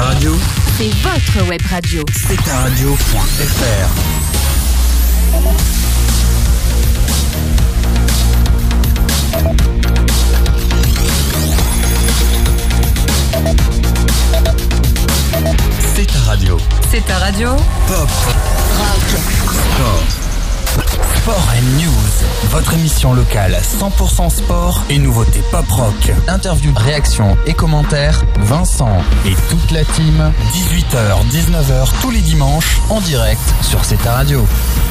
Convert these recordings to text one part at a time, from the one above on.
ta radio. C'est votre web radio. C'est ta radio.fr. C'est ta radio. C'est ta radio. Pop. Rock. Sport. Sport and News. Votre émission locale 100% sport et nouveautés pop rock. Interviews, réactions et commentaires. Vincent et toute la team. 18h, 19h tous les dimanches en direct sur C'est ta radio.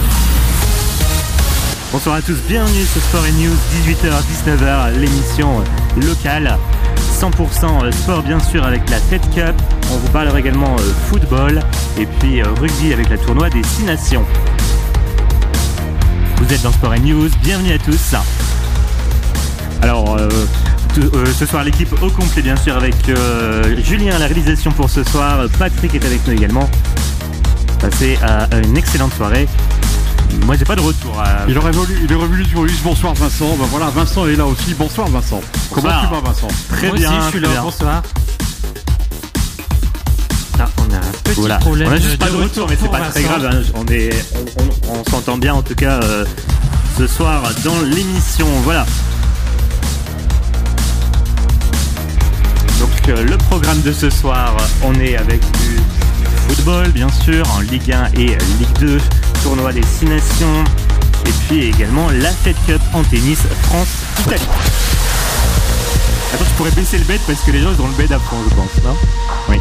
Bonsoir à tous, bienvenue sur Sport and News, 18h, 19h, l'émission locale. 100% sport bien sûr avec la Fed Cup. On vous parlera également football et puis rugby avec la tournoi des 6 nations. Vous êtes dans Sport and News, bienvenue à tous. Alors ce soir l'équipe au complet bien sûr avec Julien à la réalisation pour ce soir. Patrick est avec nous également. Passez à une excellente soirée. Moi j'ai pas de retour. Il aurait voulu sur lui. Bonsoir Vincent. Ben voilà, Vincent est là aussi. Bonsoir Vincent. Bonsoir. Comment tu vas Vincent? Très Moi bien, aussi, je suis là. bien. Bonsoir. Ah, on a un petit problème. On a juste pas de retour, mais c'est pas très grave. Hein. On s'entend bien en tout cas ce soir dans l'émission. Voilà. Donc le programme de ce soir, on est avec du football bien sûr en Ligue 1 et Ligue 2, tournoi des 6 nations et puis également la Fed Cup en tennis France-Italie. Attends, je pourrais baisser le bed parce que les gens ils ont le bed à fond je pense, non? Oui.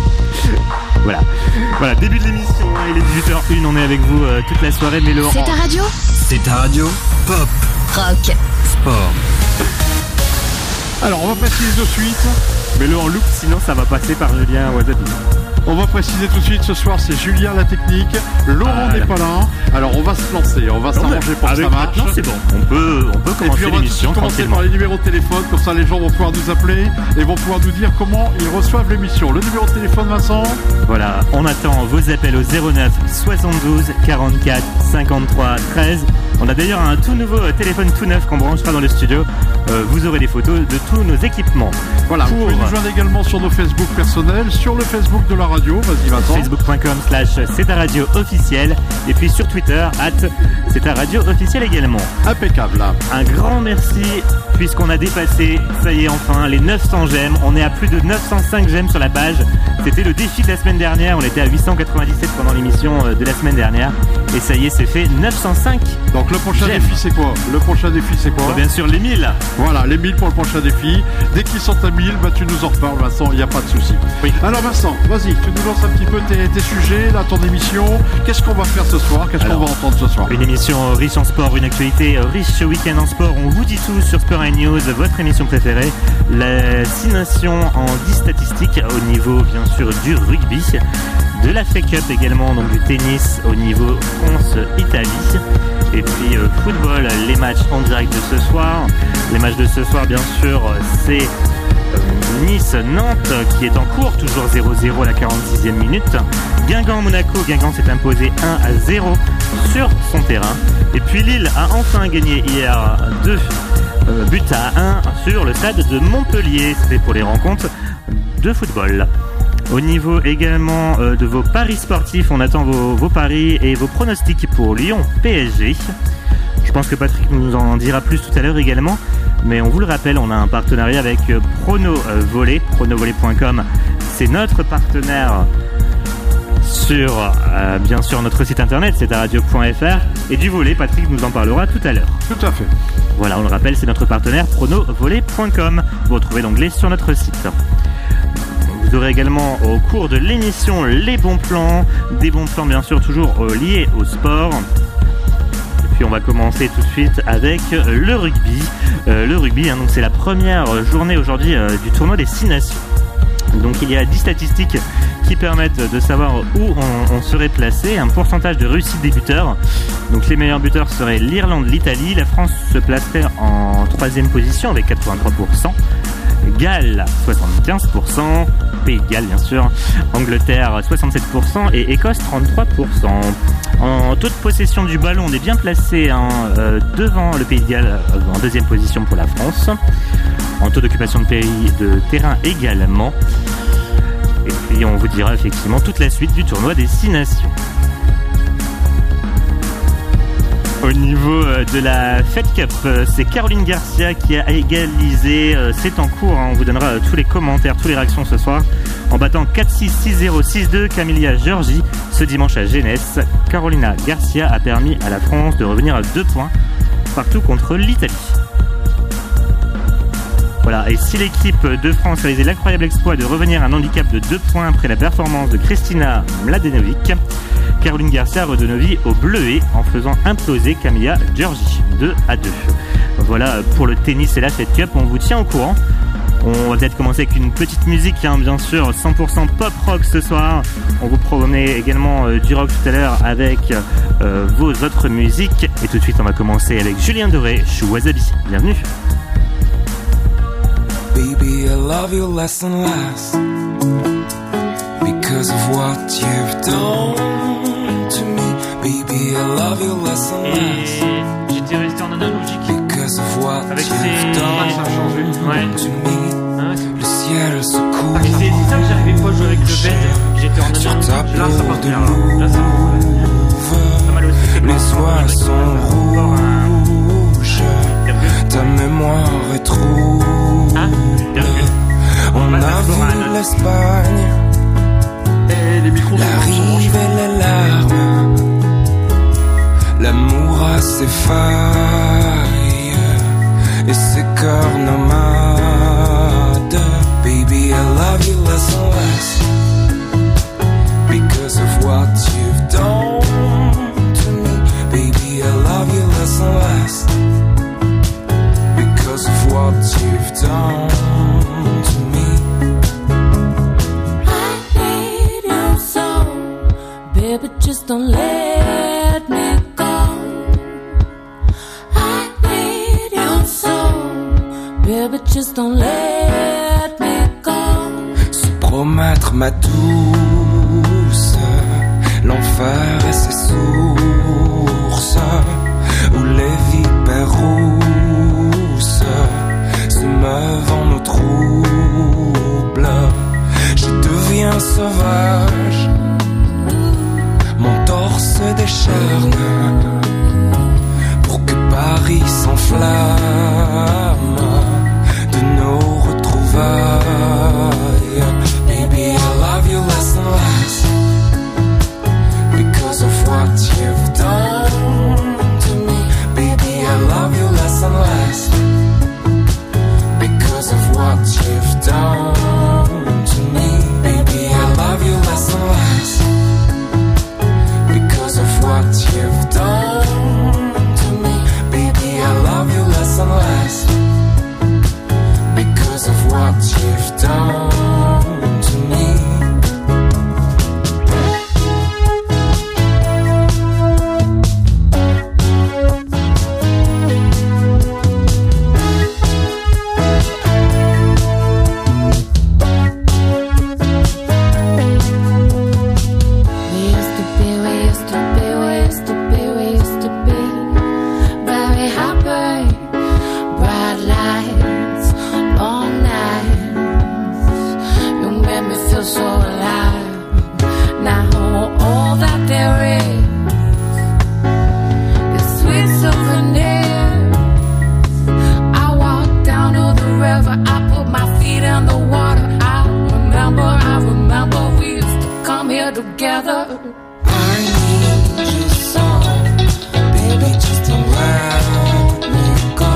Voilà, début de l'émission, il est 18h01, on est avec vous toute la soirée, mais C'est ta radio. C'est ta radio. Pop. Rock. Sport. Alors on va préciser tout de suite. mets-le en loop sinon ça va passer par Julien Wasabi. On va préciser tout de suite. Ce soir c'est Julien la technique. Laurent n'est pas là. Alors on va se lancer. On va s'arranger pour que ça marche. Maintenant c'est bon. On peut Et commencer puis on va l'émission commencer tranquillement. par les numéros de téléphone. Comme ça les gens vont pouvoir nous appeler et vont pouvoir nous dire comment ils reçoivent l'émission. Le numéro de téléphone Vincent. Voilà, on attend vos appels au 09 72 44 53 13. On a d'ailleurs un tout nouveau téléphone tout neuf qu'on branchera dans le studio. Vous aurez des photos de tous nos équipements. Voilà, vous pouvez nous joindre également sur nos Facebook personnels, sur le Facebook de la radio. Vas-y Vincent. Facebook.com/C'est ta radio officielle et puis sur Twitter @C'est ta radio officielle également. Impeccable. Un grand merci puisqu'on a dépassé, ça y est enfin, les 900 j'aime. On est à plus de 905 j'aime sur la page. C'était le défi de la semaine dernière. On était à 897 pendant l'émission de la semaine dernière. Et ça y est, c'est fait 905. Donc le prochain j'aime. défi c'est quoi? Le prochain défi c'est quoi? Bien sûr les 1000. Voilà, les 1000 pour le prochain défi. Dès qu'ils sont à 1000, tu nous en reparles Vincent, il n'y a pas de souci. Oui. Alors Vincent, vas-y, tu nous lances un petit peu tes sujets, là, ton émission. Qu'est-ce qu'on va faire ce soir? Qu'est-ce qu'on va entendre ce soir? Une émission riche en sport, une actualité riche ce week-end en sport. On vous dit tout sur Sport and News, votre émission préférée. La 6 nations en 10 statistiques au niveau bien sûr du rugby. De la Fed Cup également, donc du tennis au niveau France-Italie. Et puis football, les matchs en direct de ce soir. Les matchs de ce soir, bien sûr, c'est Nice-Nantes qui est en cours, toujours 0-0 à la 46e minute. Guingamp-Monaco, Guingamp s'est imposé 1-0 sur son terrain. Et puis Lille a enfin gagné hier 2 buts à 1 sur le stade de Montpellier. C'était pour les rencontres de football. Au niveau également de vos paris sportifs, on attend vos paris et vos pronostics pour Lyon-PSG. Je pense que Patrick nous en dira plus tout à l'heure également. Mais on vous le rappelle, on a un partenariat avec Prono Volley, pronovolley.com. C'est notre partenaire sur, bien sûr, notre site internet, c'est radio.fr. Et du volley, Patrick nous en parlera tout à l'heure. Tout à fait. Voilà, on le rappelle, c'est notre partenaire pronovolley.com. Vous retrouvez l'onglet sur notre site. Vous aurez également au cours de l'émission les bons plans. Des bons plans, bien sûr, toujours liés au sport. On va commencer tout de suite avec le rugby. Le rugby, donc c'est la première journée aujourd'hui du tournoi des 6 nations. Donc il y a 10 statistiques qui permettent de savoir où on serait placé. Un pourcentage de réussite des buteurs. Donc les meilleurs buteurs seraient l'Irlande, l'Italie. La France se placerait en 3e position avec 83%. Galles 75%, Pays de Galles bien sûr, Angleterre 67% et Écosse 33%. En taux de possession du ballon, on est bien placé devant le Pays de Galles en 2e position pour la France. En taux d'occupation de terrain également. Et puis on vous dira effectivement toute la suite du tournoi des 6 nations. Au niveau de la Fed Cup, c'est Caroline Garcia qui a égalisé. C'est en cours, hein. On vous donnera tous les commentaires, toutes les réactions ce soir. En battant 4-6, 6-0, 6-2 Camilla Giorgi ce dimanche à Génès. Carolina Garcia a permis à la France de revenir à 2 points partout contre l'Italie. Voilà, et si l'équipe de France réalisait l'incroyable exploit de revenir à un handicap de 2 points après la performance de Kristina Mladenovic, Caroline Garcia redonne vie au bleuet en faisant imploser Camilla Giorgi 2-2. Voilà pour le tennis et la Fed Cup, on vous tient au courant. On va peut-être commencer avec une petite musique, hein, bien sûr, 100% pop rock ce soir. On vous promet également du rock tout à l'heure avec vos autres musiques. Et tout de suite, on va commencer avec Julien Doré, Chou Wasabi. Bienvenue. Baby, I love you less and less because of what you've done to me. Baby, I love you less and less. Et j'étais resté en analogique. Because of what avec you've done ouais. to me. Hein, Le ciel se couvre. ah, c'est ça que j'arrivais pas à jouer avec le bed. J'étais en Sur analogique. ta Là, ça peau part de bien. Là, ça louve, pas mal aussi. C'est les pas soies un sont rouges. Ta mémoire est trouble. Hein? On a vu l'Espagne, Les micros la rive et les larmes. L'amour a ses failles et ses cœurs nomades. Baby, I love you less and less because of what you've done to me. Baby, I love you less and less because of what you've done to me. I need you so, baby, just don't let me go. I need you so, baby, just don't let me go. Se promettre ma douce, l'enfer et ses sources, où les vipères rousses se meuvent en eau trouble. Je deviens sauvage, mon torse se décharne pour que Paris s'enflamme de nos retrouvailles. Baby, I love you less and less because of what you've done to me. Baby, I love you less and less because of what you've done to me. Baby, I love you less and less because of what you've done to me. Baby, I love you less and less because of what you've done to me. Together, I need you so, baby, just don't let me go.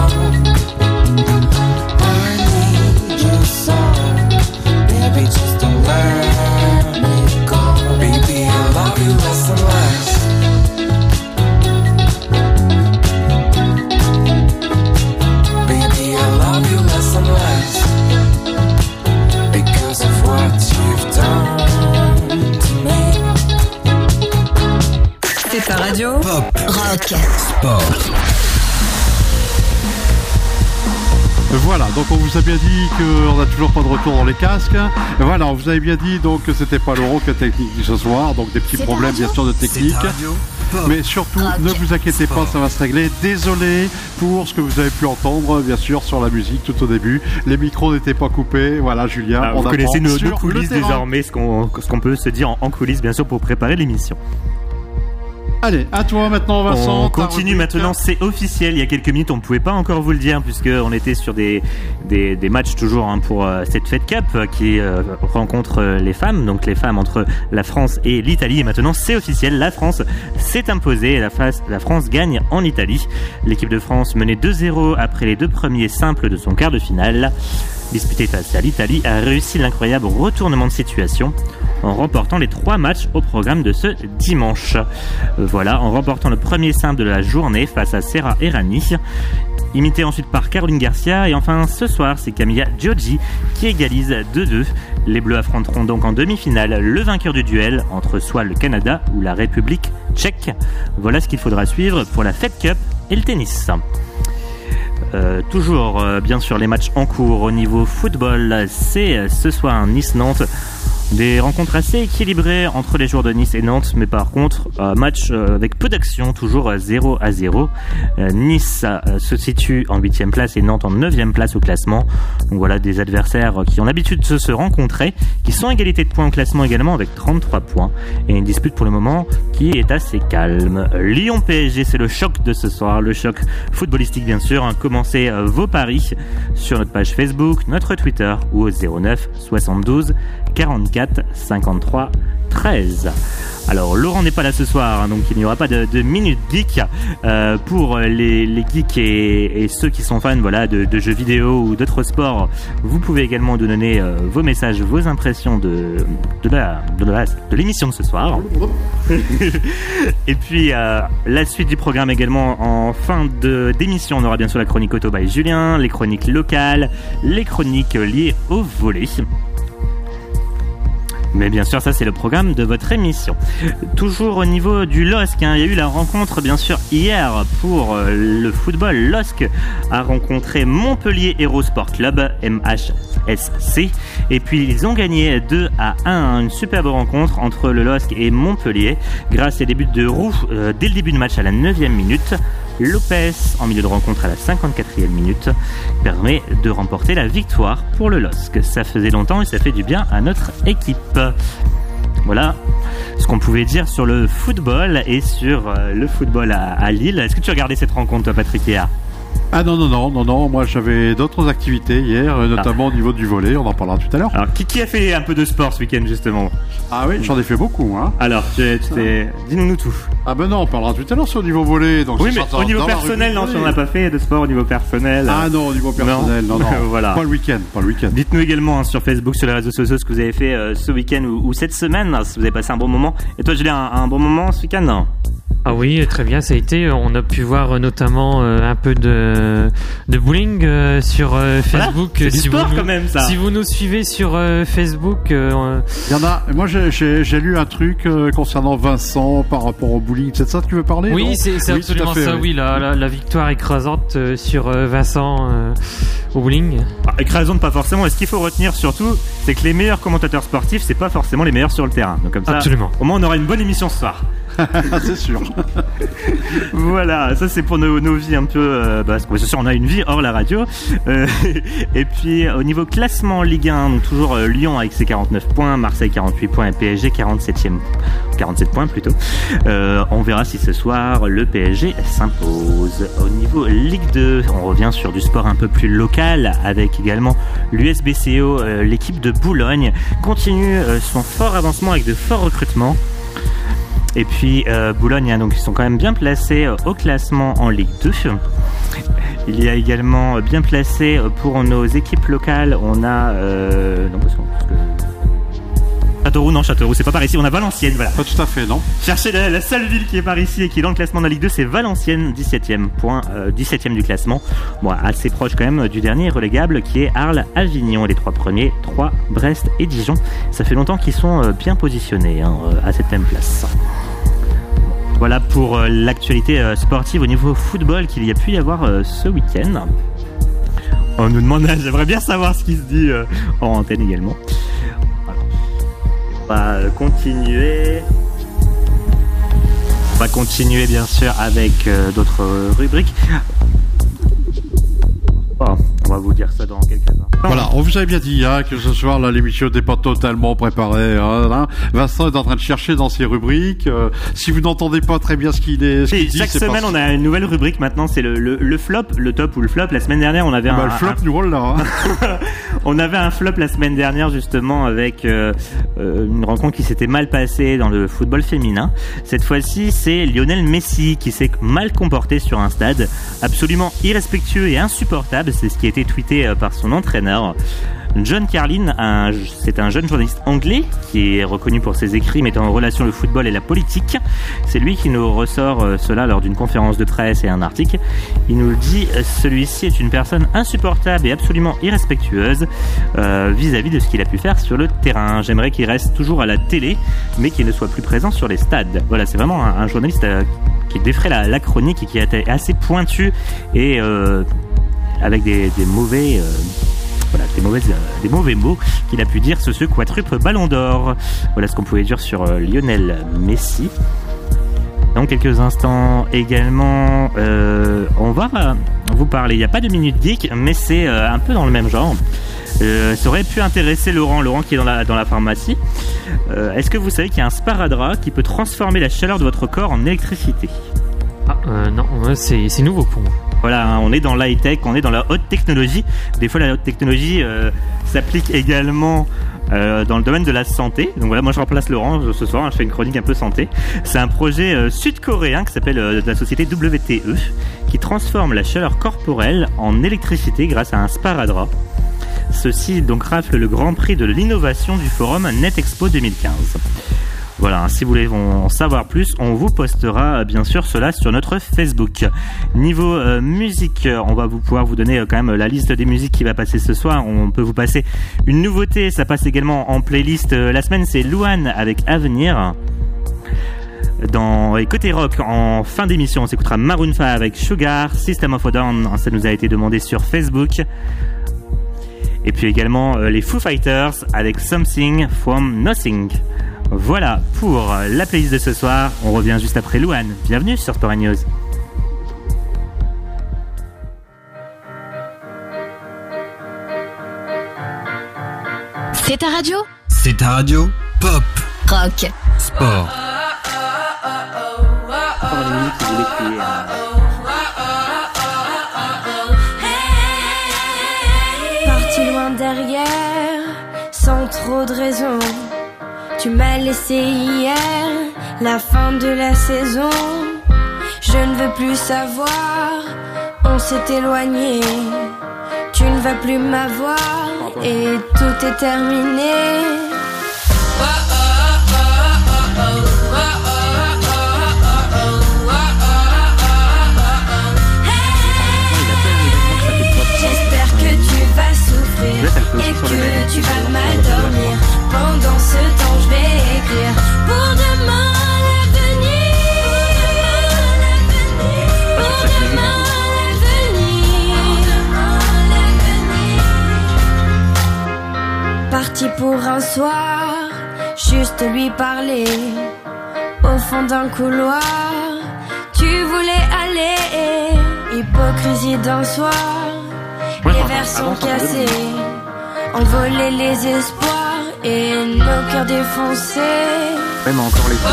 I need you so, baby, just don't let me go. Baby, I love you less and less baby, I love you less and less because of what you've done. C'est ta radio. Pop, Rock, sport. Voilà, donc on vous a bien dit qu'on n'a toujours pas de retour dans les casques. Voilà, on vous avait bien dit donc que c'était pas l'Euro que technique ce soir, donc des petits problèmes bien sûr de technique. Mais surtout, ne vous inquiétez pas, ça va se régler. Désolé pour ce que vous avez pu entendre, bien sûr, sur la musique tout au début. Les micros n'étaient pas coupés. Voilà, Julien, on vous connaissez apprend nos sur coulisses le terrain. désormais, ce qu'on peut se dire en coulisses, bien sûr, pour préparer l'émission. Allez, à toi maintenant, Vincent. On continue maintenant, c'est officiel. Il y a quelques minutes, on ne pouvait pas encore vous le dire, puisqu'on était sur des matchs toujours pour cette Fed Cup qui rencontre les femmes, donc les femmes entre la France et l'Italie. Et maintenant, c'est officiel, la France s'est imposée. La France gagne en Italie. L'équipe de France menait 2-0 après les 2 premiers simples de son quart de finale. Disputée face à l'Italie, a réussi l'incroyable retournement de situation en remportant les 3 matchs au programme de ce dimanche. Voilà, en remportant le premier simple de la journée face à Sera Errani, imité ensuite par Caroline Garcia, et enfin ce soir c'est Camilla Giorgi qui égalise 2-2. Les Bleus affronteront donc en demi-finale le vainqueur du duel entre soit le Canada ou la République tchèque. Voilà ce qu'il faudra suivre pour la Fed Cup et le tennis. Toujours bien sûr les matchs en cours au niveau football, c'est ce soir Nice-Nantes. Des rencontres assez équilibrées entre les joueurs de Nice et Nantes, mais par contre, match avec peu d'action, toujours 0-0. Nice se situe en 8e place et Nantes en 9e place au classement. Donc voilà, des adversaires qui ont l'habitude de se rencontrer, qui sont à égalité de points au classement également avec 33 points. Et une dispute pour le moment qui est assez calme. Lyon-PSG, c'est le choc de ce soir, le choc footballistique bien sûr. Commencez vos paris sur notre page Facebook, notre Twitter ou au 09 72 44 53 13. Alors Laurent n'est pas là ce soir, donc il n'y aura pas de minute geek pour les geeks et ceux qui sont fans de jeux vidéo ou d'autres sports. Vous pouvez également nous donner vos messages, vos impressions de l'émission de ce soir. Et puis la suite du programme également en fin d'émission, on aura bien sûr la chronique auto by Julien, les chroniques locales, les chroniques liées au volley. Mais bien sûr, ça c'est le programme de votre émission. Toujours au niveau du LOSC, il y a eu la rencontre bien sûr hier pour le football. LOSC a rencontré Montpellier Hero Sport Club, MHSC, et puis ils ont gagné 2-1, une superbe rencontre entre le LOSC et Montpellier, grâce à des buts de Roux dès le début de match à la 9e minute. Lopez en milieu de rencontre à la 54e minute permet de remporter la victoire pour le LOSC. Ça faisait longtemps et ça fait du bien à notre équipe. Voilà ce qu'on pouvait dire sur le football et sur le football à Lille. Est-ce que tu as regardé cette rencontre, toi, Patrick, hier ? Ah non, moi j'avais d'autres activités hier, notamment au niveau du volley, on en parlera tout à l'heure. Alors qui a fait un peu de sport ce week-end justement ? Ah oui, j'en ai fait beaucoup, hein. Alors, dis-nous tout. Ah ben non, on parlera tout à l'heure sur le niveau volley. Donc oui, mais au niveau personnel, non, si on n'a pas fait de sport au niveau personnel. Ah non, au niveau personnel, non. Voilà. Pas le week-end. Dites-nous également sur Facebook, sur les réseaux sociaux, ce que vous avez fait ce week-end ou cette semaine, si vous avez passé un bon moment. Et toi, Julien, un bon moment ce week-end, non ? Ah oui, très bien, ça a été. On a pu voir notamment un peu de bowling sur Facebook. Voilà, c'est du sport quand même, ça. Si vous nous suivez sur Facebook, il y en a. Moi, j'ai lu un truc concernant Vincent par rapport au bowling. C'est de ça que tu veux parler ? Oui, non c'est absolument fait, ça. Oui, la victoire écrasante sur Vincent au bowling. Écrasante, pas forcément. Et ce qu'il faut retenir surtout, c'est que les meilleurs commentateurs sportifs, c'est pas forcément les meilleurs sur le terrain. Donc comme ça, absolument. Au moins, on aura une bonne émission ce soir. C'est sûr. Voilà, ça c'est pour nos vies un peu parce que c'est sûr on a une vie hors la radio. Et puis au niveau classement Ligue 1, donc toujours Lyon avec ses 49 points, Marseille 48 points et PSG 47 points plutôt. On verra si ce soir le PSG s'impose. Au niveau Ligue 2, on revient sur du sport un peu plus local avec également l'USBCO, l'équipe de Boulogne continue son fort avancement avec de forts recrutements. Et puis Boulogne, donc ils sont quand même bien placés au classement en Ligue 2. Il y a également bien placé pour nos équipes locales, on a Châteauroux, c'est pas par ici, on a Valenciennes, voilà. Pas tout à fait, non. Cherchez la seule ville qui est par ici et qui est dans le classement de la Ligue 2, c'est Valenciennes, 17e du classement. Bon, assez proche quand même du dernier relégable qui est Arles-Avignon. Les 3 premiers, 3, Brest et Dijon. Ça fait longtemps qu'ils sont bien positionnés à cette même place. Voilà pour l'actualité sportive au niveau football qu'il y a pu y avoir ce week-end. On nous demande, j'aimerais bien savoir ce qui se dit en antenne également. On va continuer. On va continuer bien sûr avec d'autres rubriques. Oh, on va vous dire ça dans quelques instants. Voilà, on vous avait bien dit que ce soir là, l'émission n'était pas totalement préparée. Hein. Vincent est en train de chercher dans ses rubriques. Si vous n'entendez pas très bien ce qu'il dit, chaque semaine on a une nouvelle rubrique maintenant, c'est le flop, le top ou le flop. La semaine dernière on avait le flop nous roule là. Hein. On avait un flop la semaine dernière justement avec une rencontre qui s'était mal passée dans le football féminin. Cette fois-ci c'est Lionel Messi qui s'est mal comporté sur un stade, absolument irrespectueux et insupportable. C'est ce qui a été tweeté par son entraîneur. John Carlin, c'est un jeune journaliste anglais qui est reconnu pour ses écrits mettant en relation le football et la politique. C'est lui qui nous ressort cela lors d'une conférence de presse et un article. Il nous le dit, celui-ci est une personne insupportable et absolument irrespectueuse vis-à-vis de ce qu'il a pu faire sur le terrain. J'aimerais qu'il reste toujours à la télé, mais qu'il ne soit plus présent sur les stades. Voilà, c'est vraiment un journaliste qui défrait la chronique et qui est assez pointu et avec des mauvais... Voilà, des mauvais mots qu'il a pu dire ce quadruple ballon d'or. Voilà ce qu'on pouvait dire sur Lionel Messi. Dans quelques instants également, on va vous parler. Il n'y a pas de Minute Geek, mais c'est un peu dans le même genre. Ça aurait pu intéresser Laurent qui est dans la pharmacie. Est-ce que vous savez qu'il y a un sparadrap qui peut transformer la chaleur de votre corps en électricité ? Non, c'est nouveau pour moi. Voilà, on est dans l'high-tech, on est dans la haute technologie. Des fois, la haute technologie s'applique également dans le domaine de la santé. Donc voilà, moi je remplace Laurent ce soir, je fais une chronique un peu santé. C'est un projet sud-coréen qui s'appelle de la société WTE qui transforme la chaleur corporelle en électricité grâce à un sparadrap. Ceci donc rafle le grand prix de l'innovation du forum NetExpo 2015. Voilà, si vous voulez en savoir plus, on vous postera bien sûr cela sur notre Facebook. Niveau musique, on va pouvoir vous donner quand même la liste des musiques qui va passer ce soir. On peut vous passer une nouveauté, ça passe également en playlist. La semaine, c'est Louane avec Avenir. Et côté rock, en fin d'émission, on s'écoutera Maroon 5 avec Sugar, System of a Down, ça nous a été demandé sur Facebook. Et puis également les Foo Fighters avec Something from Nothing. Voilà pour la playlist de ce soir. On revient juste après Louane. Bienvenue sur Sport News. C'est ta radio ? C'est ta radio. Pop. Rock. Sport. Parti loin derrière, sans trop de raison. Tu m'as laissé hier, la fin de la saison. Je ne veux plus savoir, on s'est éloigné. Tu ne vas plus m'avoir et tout est terminé. J'espère que tu vas souffrir et que tu vas mal dormir. Pendant ce temps je vais écrire pour demain l'avenir. Pour demain l'avenir. Parti pour un soir, juste lui parler. Au fond d'un couloir, tu voulais aller. Hypocrisie d'un soir, les verres sont cassés. Envoler les espoirs et nos cœurs défoncés. Même encore les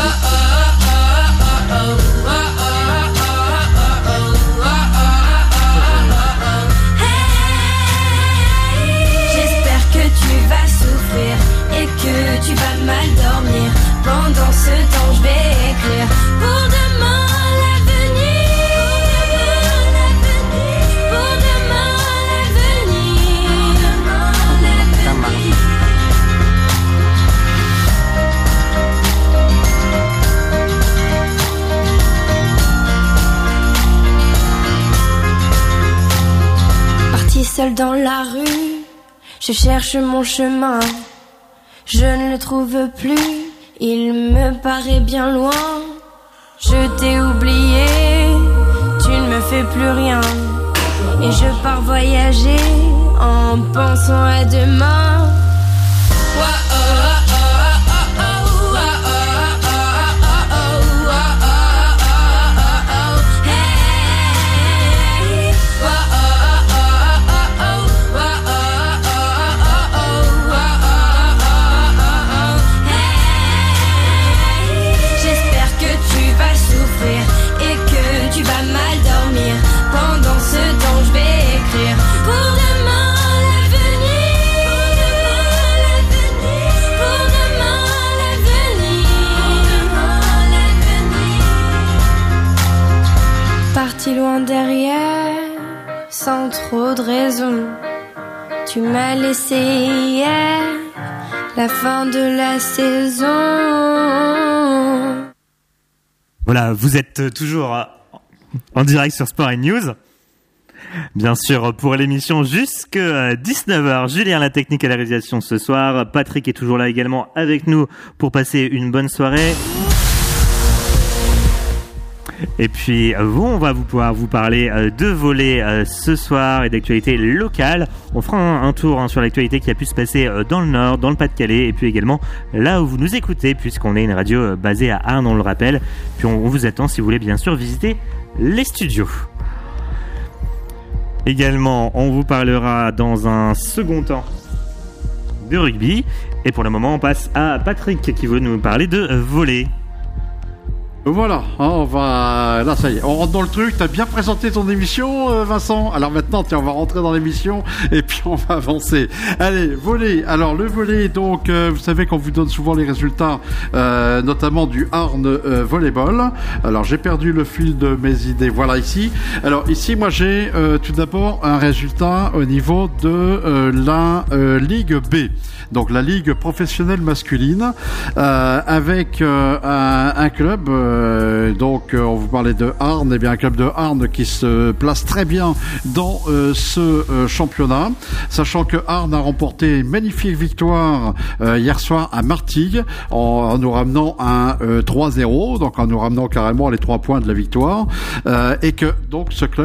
J'espère que tu vas souffrir et que tu vas mal dormir. Pendant ce temps je vais écrire pour demain l'avenir. Pour demain l'avenir. Parti seul dans la rue, je cherche mon chemin. Je ne le trouve plus, il me paraît bien loin. Je t'ai oublié, tu ne me fais plus rien. Et je pars voyager en pensant à demain. trop de raisons. Tu m'as laissé hier, la fin de la saison. Voilà, vous êtes toujours en direct sur Sport & News. Bien sûr, pour l'émission jusqu'à 19h, Julien la technique et la réalisation ce soir. Patrick est toujours là également avec nous pour passer une bonne soirée. Et puis on va pouvoir vous parler de volley ce soir et d'actualité locale. On fera un tour sur l'actualité qui a pu se passer dans le Nord, dans le Pas-de-Calais et puis également là où vous nous écoutez puisqu'on est une radio basée à Arnes, on le rappelle. Puis on vous attend si vous voulez bien sûr visiter les studios. Également, on vous parlera dans un second temps de rugby. Et pour le moment, on passe à Patrick qui veut nous parler de volley. Voilà, on va... Là, ça y est, on rentre dans le truc. T'as bien présenté ton émission, Vincent. Alors maintenant, tiens, on va rentrer dans l'émission et puis on va avancer. Allez, volley. Alors, le volley, donc, vous savez qu'on vous donne souvent les résultats, notamment du Arnes Volleyball. Alors, j'ai perdu le fil de mes idées. Voilà, ici. Alors, ici, moi, j'ai tout d'abord un résultat au niveau de la Ligue B. Donc, la Ligue professionnelle masculine, avec un club... donc on vous parlait de Arnes, et bien un club de Arnes qui se place très bien dans ce championnat, sachant que Arnes a remporté une magnifique victoire hier soir à Martigues en nous ramenant un 3-0, donc en nous ramenant carrément les 3 points de la victoire, et que donc ce club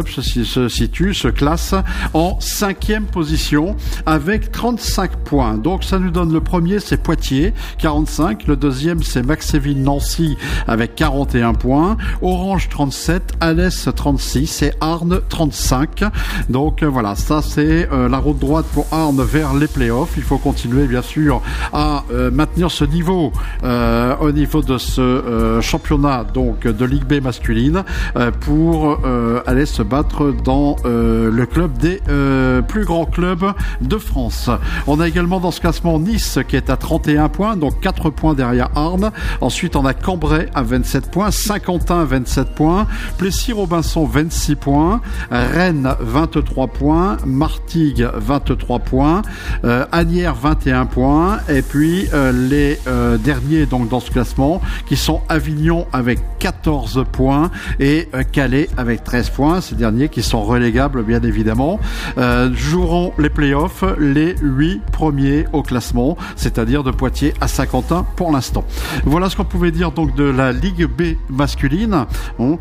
se classe en 5e position avec 35 points. Donc ça nous donne le premier, c'est Poitiers 45, le deuxième c'est Maxéville-Nancy avec 41 points, Orange 37, Alès 36 et Arnes 35. Donc voilà, ça c'est la route droite pour Arnes vers les playoffs. Il faut continuer bien sûr à maintenir ce niveau au niveau de ce championnat donc de Ligue B masculine pour aller se battre dans le club des plus grands clubs de France. On a également dans ce classement Nice qui est à 31 points, donc 4 points derrière Arnes. Ensuite on a Cambrai à 27 points, Saint-Quentin 27 points, Plessis-Robinson 26 points, Rennes 23 points, Martigues 23 points, Asnières 21 points, et puis les derniers donc dans ce classement qui sont Avignon avec 14 points et Calais avec 13 points, ces derniers qui sont relégables bien évidemment, joueront les playoffs les 8 premiers au classement, c'est-à-dire de Poitiers à Saint-Quentin pour l'instant. Voilà ce qu'on pouvait dire donc de la Ligue B masculine. Bon,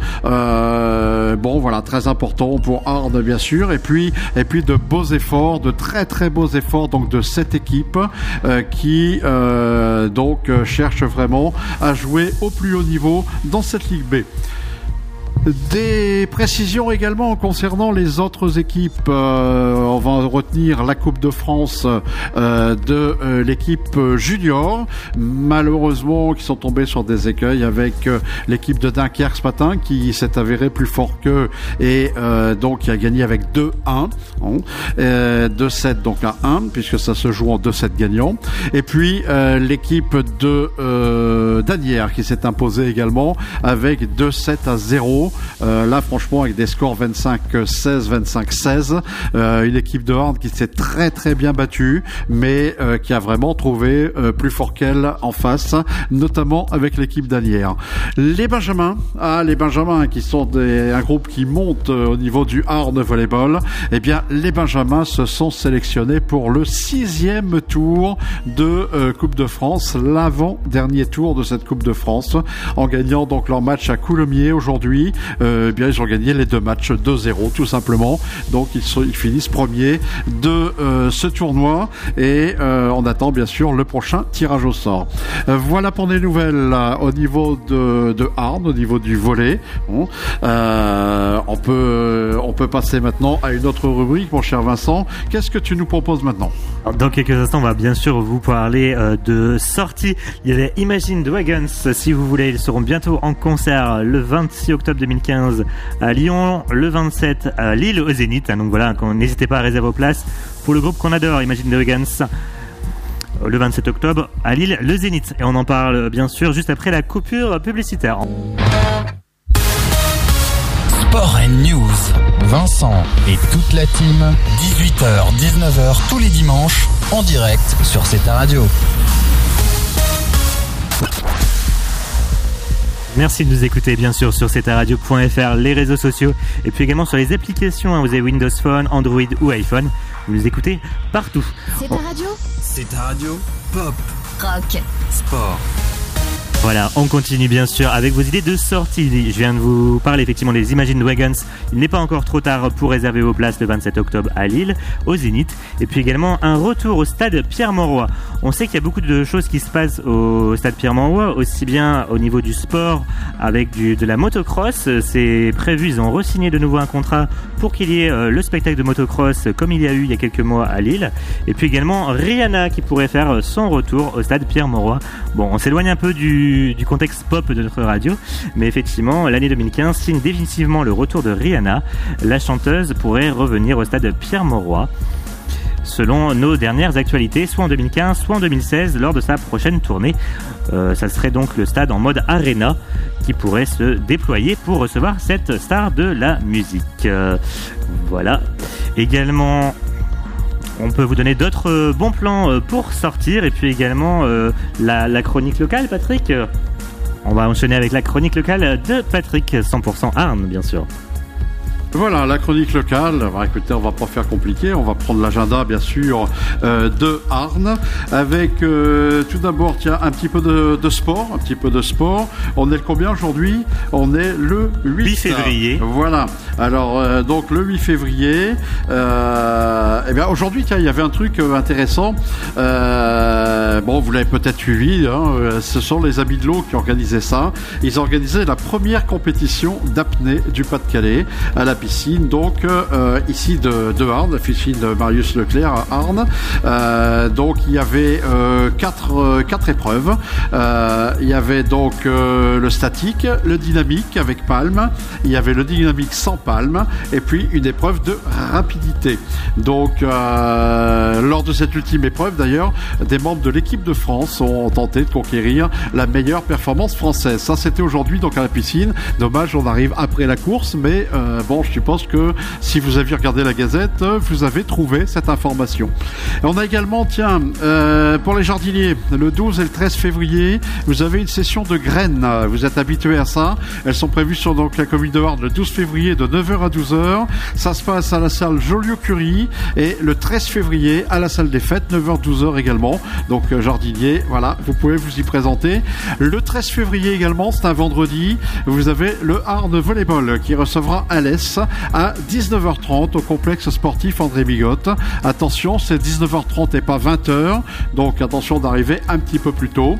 voilà, très important pour Arnes bien sûr, et puis de beaux efforts, de très très beaux efforts donc de cette équipe qui donc cherche vraiment à jouer au plus haut niveau dans cette Ligue B. Des précisions également concernant les autres équipes. On va retenir la Coupe de France de l'équipe junior. Malheureusement, qui sont tombés sur des écueils avec l'équipe de Dunkerque ce matin, qui s'est avérée plus fort qu'eux et donc qui a gagné avec 2-1. 2-7 donc à 1, puisque ça se joue en 2-7 gagnants. Et puis l'équipe de d'Asnières qui s'est imposée également avec 2-7-0. Là franchement avec des scores 25-16, 25-16, une équipe de Arnes qui s'est très très bien battue, mais qui a vraiment trouvé plus fort qu'elle en face, notamment avec l'équipe d'Asnières. Les Benjamins qui sont un groupe qui monte au niveau du Arnes Volleyball, eh bien les Benjamins se sont sélectionnés pour le 6e tour de Coupe de France, l'avant-dernier tour de cette Coupe de France, en gagnant donc leur match à Coulommiers aujourd'hui. Bien ils ont gagné les 2 matchs 2-0 tout simplement, donc ils finissent premiers de ce tournoi et on attend bien sûr le prochain tirage au sort. Voilà pour des nouvelles au niveau de Arnes, au niveau du volley. Bon, on peut passer maintenant à une autre rubrique, mon cher Vincent. Qu'est-ce que tu nous proposes maintenant? Dans quelques instants, on va bien sûr vous parler de sorties. Il y a les Imagine Dragons, si vous voulez, ils seront bientôt en concert le 26 octobre 2015 à Lyon, le 27 à Lille au Zénith. Donc voilà, n'hésitez pas à réserver vos places pour le groupe qu'on adore, Imagine Dragons. Le 27 octobre à Lille, le Zénith. Et on en parle bien sûr juste après la coupure publicitaire. Sport & News, Vincent et toute la team, 18h, 19h tous les dimanches, en direct sur C'est ta radio. Merci de nous écouter bien sûr sur cetaradio.fr, les réseaux sociaux et puis également sur les applications. Vous avez Windows Phone, Android ou iPhone. Vous nous écoutez partout. C'est ta radio? C'est ta radio, pop, Rock. sport. Voilà, on continue bien sûr avec vos idées de sortie. Je viens de vous parler effectivement des Imagine Dragons. Il n'est pas encore trop tard pour réserver vos places le 27 octobre à Lille, au Zénith. Et puis également un retour au stade Pierre-Mauroy. On sait qu'il y a beaucoup de choses qui se passent au stade Pierre-Mauroy, aussi bien au niveau du sport avec de la motocross. C'est prévu, ils ont re-signé de nouveau un contrat pour qu'il y ait le spectacle de motocross comme il y a eu il y a quelques mois à Lille. Et puis également Rihanna qui pourrait faire son retour au stade Pierre-Mauroy. Bon, on s'éloigne un peu du contexte pop de notre radio, mais effectivement l'année 2015 signe définitivement le retour de Rihanna. La chanteuse pourrait revenir au stade Pierre-Mauroy selon nos dernières actualités, soit en 2015 soit en 2016 lors de sa prochaine tournée. Ça serait donc le stade en mode arena qui pourrait se déployer pour recevoir cette star de la musique. Voilà. Également, on peut vous donner d'autres bons plans pour sortir et puis également la chronique locale, Patrick. On va enchaîner avec la chronique locale de Patrick, 100% Arne, bien sûr. Voilà, la chronique locale. Écoutez, on va pas faire compliqué. On va prendre l'agenda, bien sûr, de Arne. Avec, tout d'abord, tiens, un petit peu de sport. Un petit peu de sport. On est le combien aujourd'hui? On est le 8 février. Voilà. Alors, donc, le 8 février. Eh bien, aujourd'hui, tiens, il y avait un truc intéressant. Bon, vous l'avez peut-être suivi. Hein, ce sont les Amis de l'eau qui organisaient ça. Ils organisaient la première compétition d'apnée du Pas-de-Calais à la piscine, donc ici de Arne, la piscine de Marius Leclerc à Arne. Donc il y avait quatre épreuves. Il y avait donc le statique, le dynamique avec palme, il y avait le dynamique sans palme, et puis une épreuve de rapidité. Donc lors de cette ultime épreuve, d'ailleurs, des membres de l'équipe de France ont tenté de conquérir la meilleure performance française. Ça, c'était aujourd'hui donc à la piscine. Dommage, on arrive après la course, mais bon, je suppose que si vous aviez regardé la Gazette, vous avez trouvé cette information. Et on a également, tiens, pour les jardiniers, le 12 et le 13 février, vous avez une session de graines. Vous êtes habitués à ça. Elles sont prévues sur donc la commune de Arne le 12 février de 9h à 12h. Ça se passe à la salle Joliot-Curie et le 13 février à la salle des fêtes, 9h-12h également. Donc jardinier, voilà, vous pouvez vous y présenter. Le 13 février également, c'est un vendredi, vous avez le Arne Volleyball qui recevra Alès à 19h30 au complexe sportif André Bigotte. Attention, c'est 19h30 et pas 20h, donc attention d'arriver un petit peu plus tôt.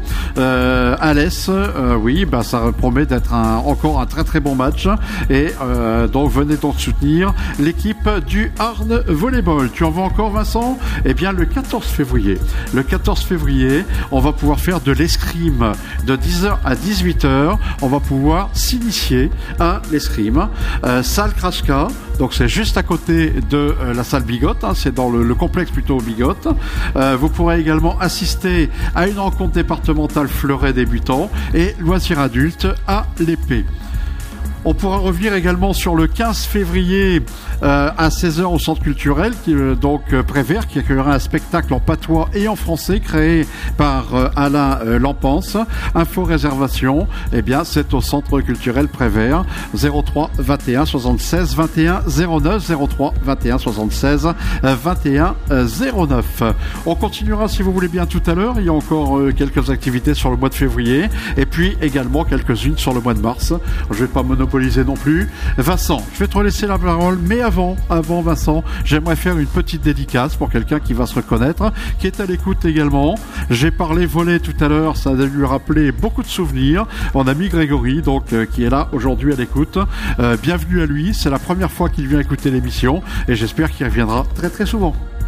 Alès, oui, bah, ça promet d'être encore un très très bon match et donc venez donc soutenir l'équipe du Arne Volleyball. Tu en veux encore, Vincent? Eh bien, le 14 février. Le 14 février, on va pouvoir faire de l'escrime de 10h à 18h. On va pouvoir s'initier à l'escrime. Salle Krashka, donc c'est juste à côté de la salle Bigotte, hein, c'est dans le complexe plutôt Bigotte. Vous pourrez également assister à une rencontre départementale fleuret débutants et loisirs adultes à l'épée. On pourra revenir également sur le 15 février à 16h au centre culturel, donc Prévert, qui accueillera un spectacle en patois et en français créé par Alain Lampens. Info réservation, eh bien c'est au centre culturel Prévert, 03 21 76 21 09, 03 21 76 21 09. On continuera si vous voulez bien tout à l'heure. Il y a encore quelques activités sur le mois de février et puis également quelques-unes sur le mois de mars. Je vais pas monopoliser non plus. Vincent, je vais te laisser la parole, mais avant Vincent, j'aimerais faire une petite dédicace pour quelqu'un qui va se reconnaître, qui est à l'écoute également. J'ai parlé volet tout à l'heure, ça a dû lui rappeler beaucoup de souvenirs. Mon ami Grégory, donc, qui est là aujourd'hui à l'écoute. Bienvenue à lui, c'est la première fois qu'il vient écouter l'émission et j'espère qu'il reviendra très très souvent.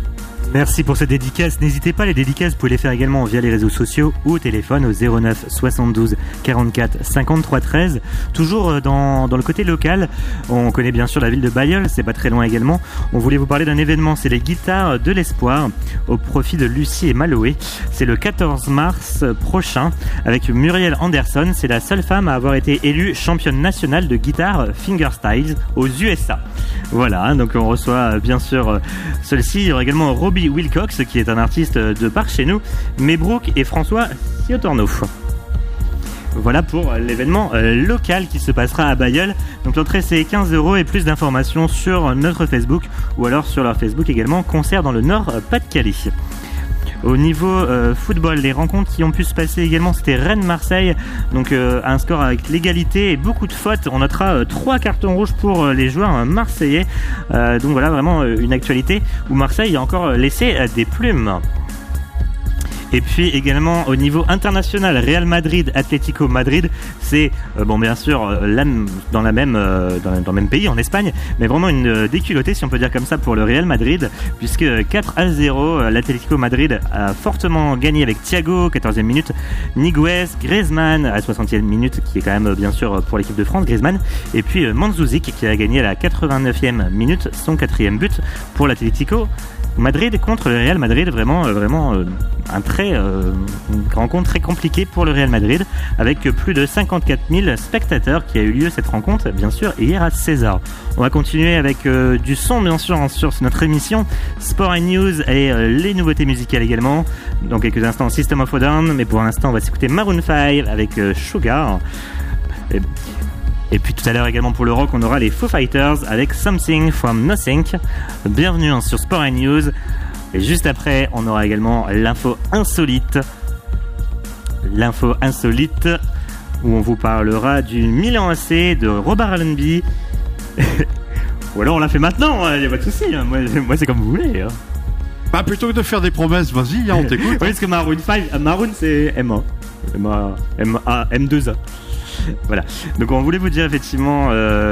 Merci pour cette dédicace. N'hésitez pas, les dédicaces, vous pouvez les faire également via les réseaux sociaux ou au téléphone au 09 72 44 53 13. Toujours dans le côté local, on connaît bien sûr la ville de Bailleul, c'est pas très loin également. On voulait vous parler d'un événement, c'est les Guitares de l'Espoir au profit de Lucie et Maloé. C'est le 14 mars prochain avec Muriel Anderson. C'est la seule femme à avoir été élue championne nationale de guitare fingerstyles aux USA. Voilà, donc on reçoit bien sûr celle-ci. Il y aura également Robbie Wilcox qui est un artiste de par chez nous, Mebrook et François Ciotorno. Voilà pour l'événement local qui se passera à Bailleul. Donc l'entrée c'est 15 € et plus d'informations sur notre Facebook ou alors sur leur Facebook également, concert dans le Nord-Pas-de-Calais. Au niveau football, les rencontres qui ont pu se passer également, c'était Rennes-Marseille, donc un score avec l'égalité et beaucoup de fautes. On notera 3 cartons rouges pour les joueurs marseillais. Donc voilà, vraiment une actualité où Marseille a encore laissé des plumes. Et puis également au niveau international, Real Madrid, Atlético Madrid, c'est bon bien sûr dans le même pays, en Espagne, mais vraiment une déculottée si on peut dire comme ça pour le Real Madrid, puisque 4-0, l'Atlético Madrid a fortement gagné avec Thiago, 14e minute, Niguez, Griezmann à 60e minute, qui est quand même bien sûr pour l'équipe de France, Griezmann, et puis Mandzukic qui a gagné à la 89e minute son 4e but pour l'Atlético Madrid contre le Real Madrid. Vraiment une rencontre très compliquée pour le Real Madrid, avec plus de 54 000 spectateurs qui a eu lieu cette rencontre, bien sûr, hier à César. On va continuer avec du son, bien sûr, sur notre émission Sport and News et les nouveautés musicales également. Dans quelques instants, System of a Down, mais pour l'instant, on va s'écouter Maroon 5 avec Sugar. Et puis tout à l'heure également pour le rock, on aura les Foo Fighters avec Something from Nothing. Bienvenue sur Sport and News. Et juste après, on aura également l'info insolite. L'info insolite où on vous parlera du Milan AC, de Robert Allenby. Ou alors on l'a fait maintenant, il n'y a pas de souci. Moi c'est comme vous voulez. Bah plutôt que de faire des promesses, vas-y, on t'écoute. Oui, parce que Maroon 5, Maroon c'est M1. M2A. Voilà, donc on voulait vous dire effectivement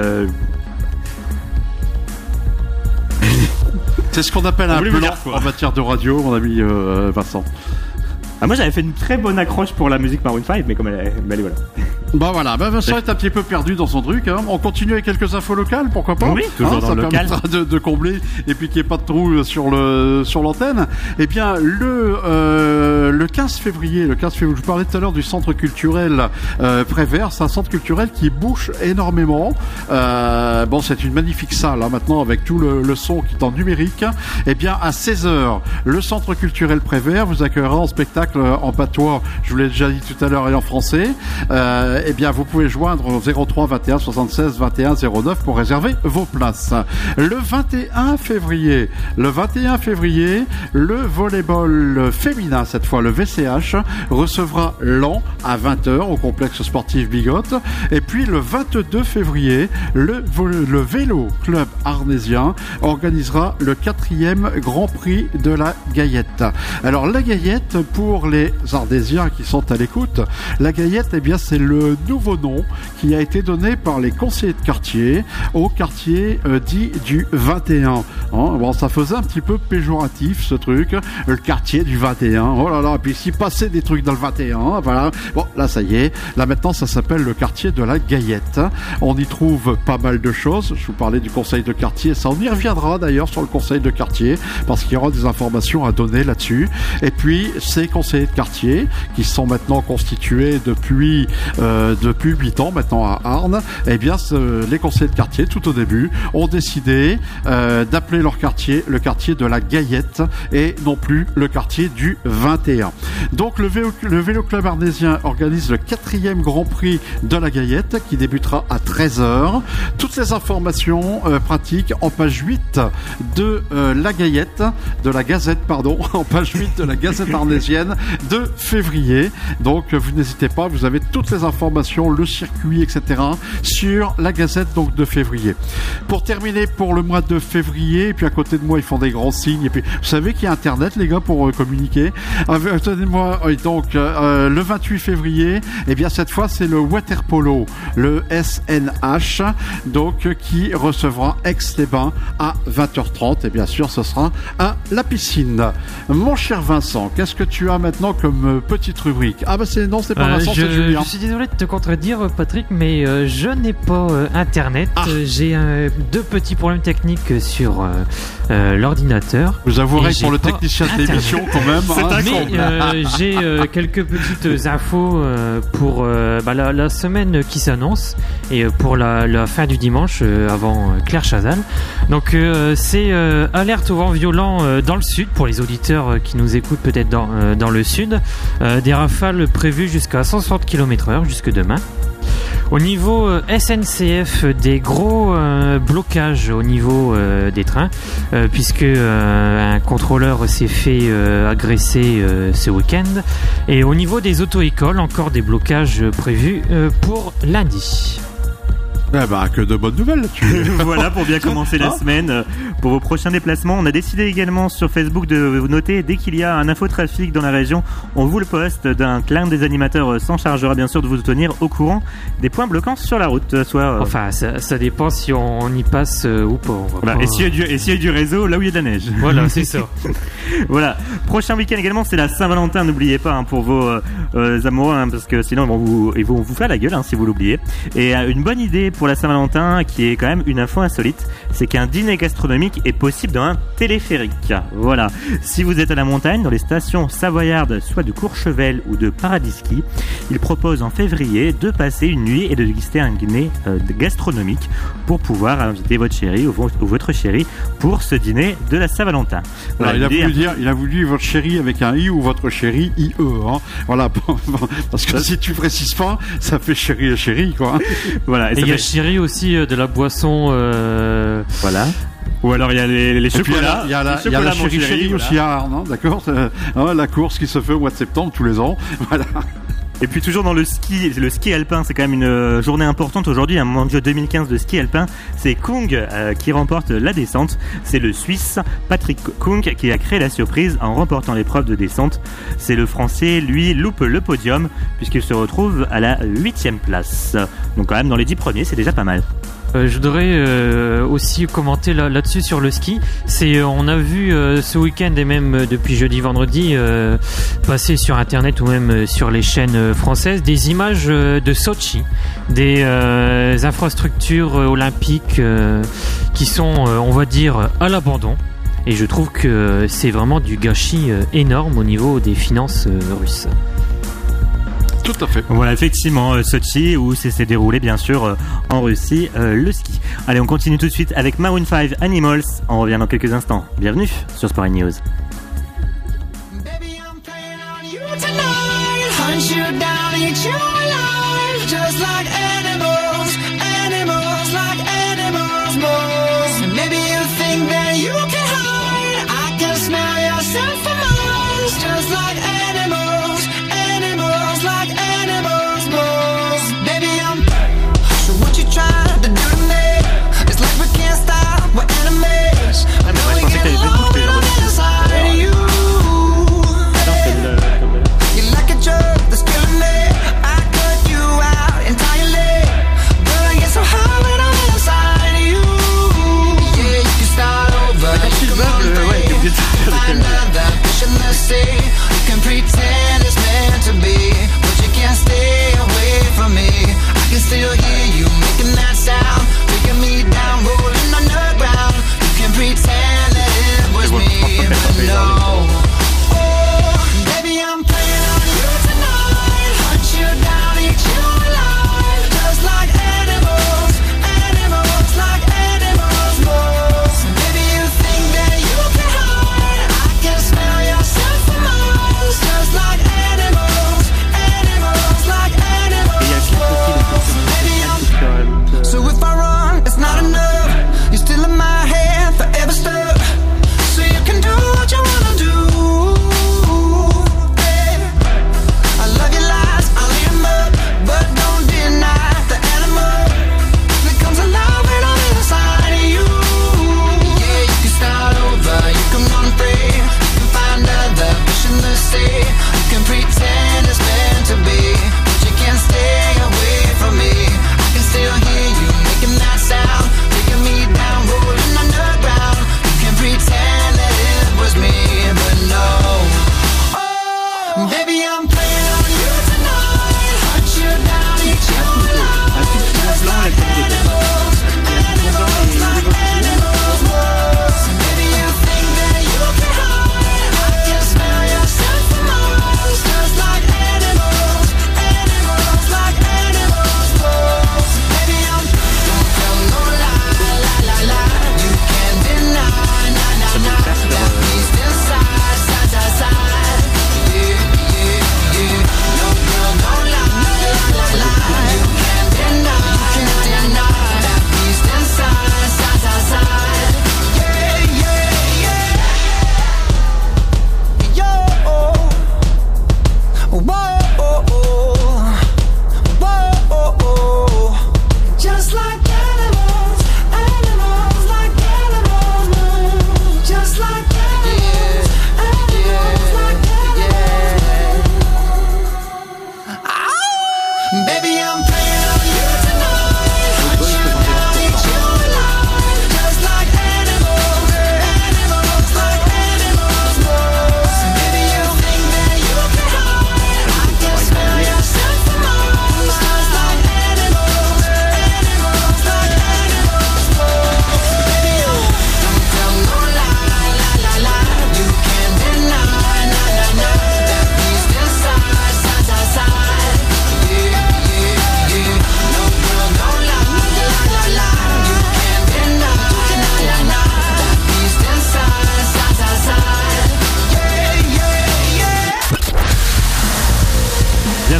c'est ce qu'on appelle un blanc en matière de radio, mon ami Vincent. Ah, moi j'avais fait une très bonne accroche pour la musique Maroon 5, mais comme elle est voilà. Bah Vincent est un petit peu perdu dans son truc. Hein. On continue avec quelques infos locales, pourquoi pas. Oui, toujours dans ça le local. permettra de combler et puis qu'il n'y ait pas de trou sur l'antenne. Eh bien, le 15 février, je vous parlais tout à l'heure du centre culturel Prévert. C'est un centre culturel qui bouge énormément. Bon, c'est une magnifique salle hein, maintenant avec tout le son qui est en numérique. Eh bien, à 16h, le centre culturel Prévert vous accueillera en spectacle en patois, je vous l'ai déjà dit tout à l'heure, et en français. Eh bien, vous pouvez joindre au 03 21 76 21 09 pour réserver vos places. Le 21 février, le volleyball féminin, cette fois le VCH, recevra Laon à 20h au complexe sportif Bigotte. Et puis le 22 février, le vélo club arnésien organisera le 4e Grand Prix de la Gaillette. Alors la Gaillette, pour les Arnésiens qui sont à l'écoute, la Gaillette, eh bien c'est le nouveau nom qui a été donné par les conseillers de quartier au quartier dit du 21. Hein, bon, ça faisait un petit peu péjoratif ce truc, le quartier du 21. Oh là là, puis s'il passait des trucs dans le 21, voilà. Bon, là ça y est, là maintenant ça s'appelle le quartier de la Gaillette. On y trouve pas mal de choses. Je vous parlais du conseil de quartier, ça on y reviendra d'ailleurs sur le conseil de quartier parce qu'il y aura des informations à donner là-dessus. Et puis ces conseillers de quartier qui sont maintenant constitués depuis 8 ans maintenant à Arnes, eh bien les conseillers de quartier tout au début ont décidé d'appeler leur quartier le quartier de la Gaillette et non plus le quartier du 21. Donc le vélo club arnésien organise le 4e Grand Prix de la Gaillette qui débutera à 13h. Toutes les informations pratiques en page 8 de la Gaillette, de la Gazette pardon, en page 8 de la Gazette arnésienne de février. Donc vous n'hésitez pas, vous avez toutes les informations informations, le circuit, etc. sur la Gazette donc de février. Pour terminer pour le mois de février, et puis à côté de moi ils font des grands signes, et puis vous savez qu'il y a Internet les gars pour communiquer. Attendez-moi, donc le 28 février, et bien cette fois c'est le water polo, le SNH, donc qui recevra Aix-les-Bains à 20h30, et bien sûr ce sera à la piscine. Mon cher Vincent, qu'est-ce que tu as maintenant comme petite rubrique? Ah bah c'est pas Vincent, c'est Julien. Je suis désolé de te contredire Patrick, mais je n'ai pas Internet. J'ai deux petits problèmes techniques sur l'ordinateur. Vous avouerez que pour le technicien de l'émission quand même, mais j'ai quelques petites infos pour la semaine qui s'annonce et pour la fin du dimanche avant Claire Chazal. Donc c'est alerte au vent violent dans le sud pour les auditeurs qui nous écoutent peut-être dans le sud. Des rafales prévues jusqu'à 160 km/h jusque demain. Au niveau SNCF, des gros blocages au niveau des trains, puisque un contrôleur s'est fait agresser ce week-end. Et au niveau des auto-écoles, encore des blocages prévus pour lundi. Que de bonnes nouvelles là-dessus. Voilà pour bien commencer la semaine. Pour vos prochains déplacements, on a décidé également sur Facebook de vous noter dès qu'il y a un infotrafic dans la région, on vous le poste. L'un des animateurs s'en chargera bien sûr de vous tenir au courant des points bloquants sur la route. Enfin, ça dépend si on y passe ou pas. Voilà. Et s'il y a du réseau, là où il y a de la neige. Voilà, c'est ça. Voilà. Prochain week-end également, c'est la Saint-Valentin. N'oubliez pas pour vos amoureux, parce que sinon ils vont vous faire la gueule si vous l'oubliez. Et une bonne idée pour la Saint-Valentin, qui est quand même une info insolite, c'est qu'un dîner gastronomique est possible dans un téléphérique. Voilà. Si vous êtes à la montagne, dans les stations savoyardes, soit de Courchevel ou de Paradis-Ski, il propose en février de passer une nuit et de déguster un dîner gastronomique pour pouvoir inviter votre chéri ou votre chérie pour ce dîner de la Saint-Valentin. Voilà, il a voulu dire votre chéri avec un i ou votre chéri IE. Hein. Voilà, parce que si tu précises pas, ça fait chéri et chéri quoi. Voilà. Et il y a chéri aussi de la boisson. Voilà. Ou alors il y a les chocolats. Il y a la chéri aussi, non, d'accord. La course qui se fait au mois de septembre tous les ans. Voilà. Et puis toujours dans le ski alpin, c'est quand même une journée importante aujourd'hui, un mondial 2015 de ski alpin. C'est Kung qui remporte la descente. C'est le Suisse Patrick Kung qui a créé la surprise en remportant l'épreuve de descente. C'est le Français, lui, loupe le podium puisqu'il se retrouve à la 8e place. Donc quand même dans les 10 premiers, c'est déjà pas mal. Je voudrais aussi commenter là-dessus sur le ski. On a vu ce week-end et même depuis jeudi vendredi passer sur internet ou même sur les chaînes françaises des images de Sochi, des infrastructures olympiques qui sont on va dire à l'abandon, et je trouve que c'est vraiment du gâchis énorme au niveau des finances russes. Tout à fait. Voilà, effectivement, Sochi, où s'est déroulé bien sûr en Russie le ski. Allez, on continue tout de suite avec Maroon 5 Animals. On revient dans quelques instants. Bienvenue sur Sport News. Baby, I'm playing on you tonight. Hunt you down, eat you alive. Just like animals, animals like animals, moles. And maybe you think that you can hide. I can smell yourself from miles. Just like animals, animals like animals, moles. Baby, I'm so what you trying to do to me? It's like we can't stop, we're enemies. I know we get along, but on the inside of you. You're like a drug that's killing me. I cut you out entirely. But I get so high when I'm inside of you. Yeah, you can start over. Come on, baby. Find another fish in the sea. You can pretend it's meant to be, but you can't stay away from me. I can still hear you making that sound, breaking me down, rolling on the ground. You can pretend that it was me, but no. Oh, baby, I'm playing on you tonight. Hunt you down, eat you alive. Just like animals, animals like animals, moles. Baby, you think that you can hide. I can smell yourself from miles. Just like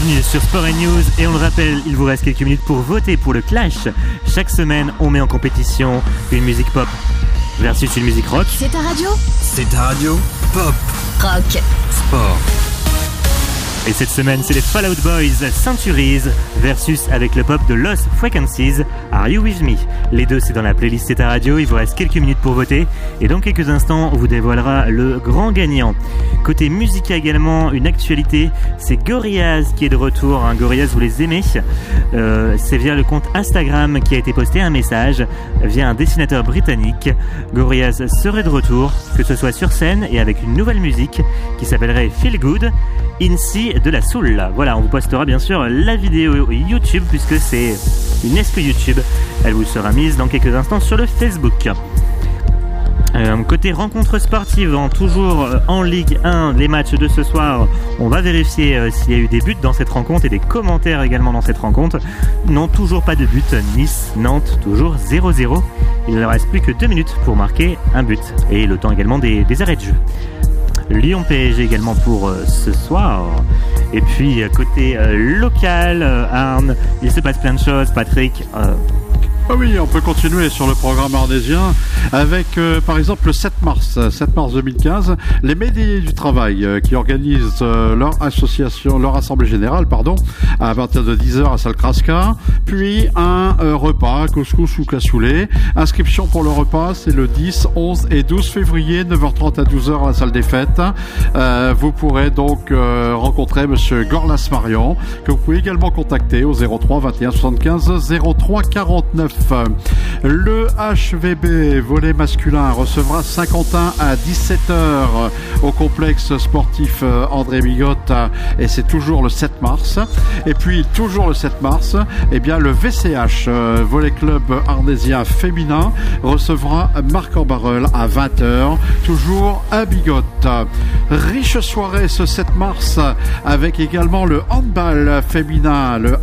Bienvenue sur Sport & News et on le rappelle, il vous reste quelques minutes pour voter pour le Clash. Chaque semaine, on met en compétition une musique pop versus une musique rock. C'est ta radio? C'est ta radio. Pop. Rock. Sport. Et cette semaine, c'est les Fall Out Boys Centuries versus avec le pop de Lost Frequencies, Are You With Me? Les deux, c'est dans la playlist C'est ta radio. Il vous reste quelques minutes pour voter. Et dans quelques instants, on vous dévoilera le grand gagnant. Côté musique également, une actualité, c'est Gorillaz qui est de retour. Gorillaz, vous les aimez. C'est via le compte Instagram qui a été posté un message via un dessinateur britannique. Gorillaz serait de retour, que ce soit sur scène et avec une nouvelle musique qui s'appellerait Feel Good. Incy de la Soul. Voilà, on vous postera bien sûr la vidéo YouTube puisque c'est une exclu YouTube. Elle vous sera mise dans quelques instants sur le Facebook. Côté rencontre sportive, toujours en Ligue 1, les matchs de ce soir, on va vérifier s'il y a eu des buts dans cette rencontre et des commentaires également dans cette rencontre. Non, toujours pas de but. Nice, Nantes, toujours 0-0. Il ne reste plus que 2 minutes pour marquer un but et le temps également des arrêts de jeu. Lyon PSG également pour ce soir. Et puis côté local, Arnes, il se passe plein de choses. Patrick. Ah oui, on peut continuer sur le programme ardésien avec, par exemple, le 7 mars 2015, les Médillés du Travail qui organisent leur assemblée générale, à partir de 10h à Salle Kraska, puis un repas, couscous ou cassoulet. Inscription pour le repas, c'est le 10, 11 et 12 février, 9h30 à 12h à la salle des fêtes. Vous pourrez donc rencontrer monsieur Gorlas Marion, que vous pouvez également contacter au 03 21 75 03 49. Le HVB volley masculin recevra Saint-Quentin à 17h au complexe sportif André Bigotte et c'est toujours le 7 mars. Et puis toujours le 7 mars, eh bien le VCH volley club ardésien féminin recevra Marc-en-Barœul à 20h, toujours à Bigotte. Riche soirée ce 7 mars avec également le handball féminin, le